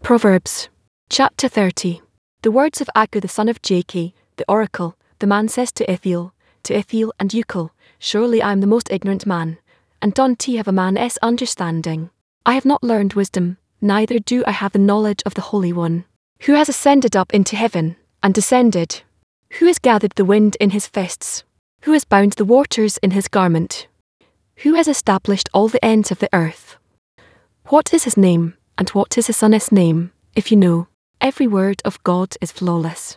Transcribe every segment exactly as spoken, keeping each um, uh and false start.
Proverbs. Chapter thirty. The words of Agur the son of Jakeh, the oracle. The man says to Ithiel, to Ithiel and Ucal, surely I am the most ignorant man, and don't ye have a man's understanding? I have not learned wisdom, neither do I have the knowledge of the Holy One. Who has ascended up into heaven, and descended? Who has gathered the wind in his fists? Who has bound the waters in his garment? Who has established all the ends of the earth? What is his name, and what is his son's name, if you know? Every word of God is flawless.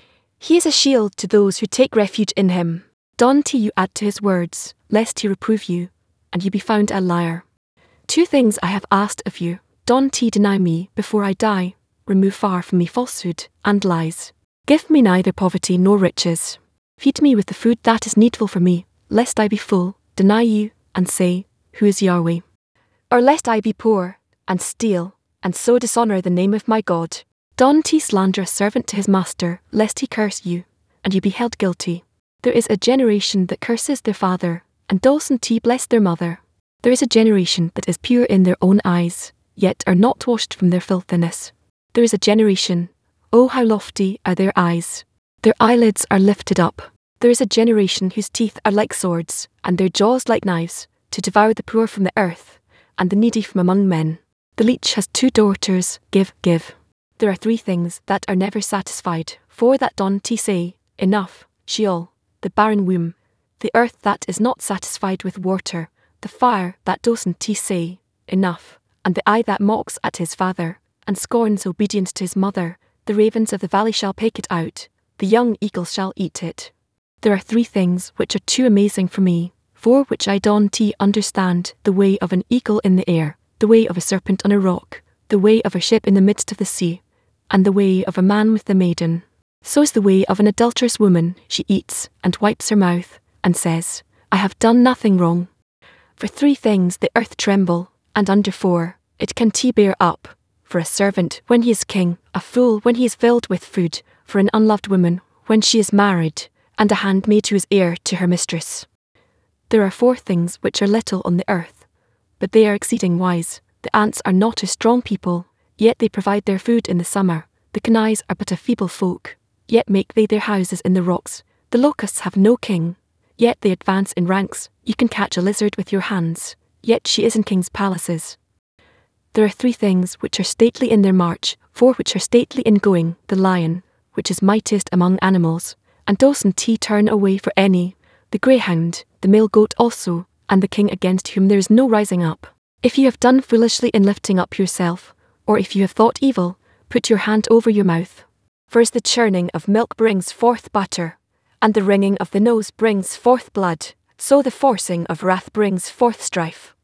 He is a shield to those who take refuge in him. Don't you add to his words, lest he reprove you, and you be found a liar. Two things I have asked of you, don't ye deny me before I die. Remove far from me falsehood and lies. Give me neither poverty nor riches. Feed me with the food that is needful for me, lest I be full, deny you, and say, Who is Yahweh? Or lest I be poor, and steal, and so dishonour the name of my God. Don't ye slander a servant to his master, lest he curse you, and you be held guilty. There is a generation that curses their father, and doesn't ye bless their mother. There is a generation that is pure in their own eyes, yet are not washed from their filthiness. There is a generation, oh how lofty are their eyes. Their eyelids are lifted up. There is a generation whose teeth are like swords, and their jaws like knives, to devour the poor from the earth, and the needy from among men. The leech has two daughters, give, give. There are three things that are never satisfied, four that don't ye say, enough, Sheol, the barren womb, the earth that is not satisfied with water, the fire that doesn't ye say, enough, and the eye that mocks at his father, and scorns obedience to his mother. The ravens of the valley shall pick it out, the young eagles shall eat it. There are three things which are too amazing for me, for which I don't ye understand, the way of an eagle in the air, the way of a serpent on a rock, the way of a ship in the midst of the sea, and the way of a man with the maiden. So is the way of an adulterous woman. She eats, and wipes her mouth, and says, I have done nothing wrong. For three things the earth tremble, and under four, it can t bear up. For a servant when he is king, a fool when he is filled with food, for an unloved woman when she is married, and a handmaid who is heir to her mistress. There are four things which are little on the earth, but they are exceeding wise. The ants are not a strong people, yet they provide their food in the summer. The canaries are but a feeble folk, yet make they their houses in the rocks. The locusts have no king, yet they advance in ranks. You can catch a lizard with your hands, yet she is in kings' palaces. There are three things which are stately in their march, four which are stately in going, the lion, which is mightiest among animals, and doesn't he turn away for any, the greyhound, the male goat also, and the king against whom there is no rising up. If you have done foolishly in lifting up yourself, or if you have thought evil, put your hand over your mouth. For as the churning of milk brings forth butter, and the wringing of the nose brings forth blood, so the forcing of wrath brings forth strife.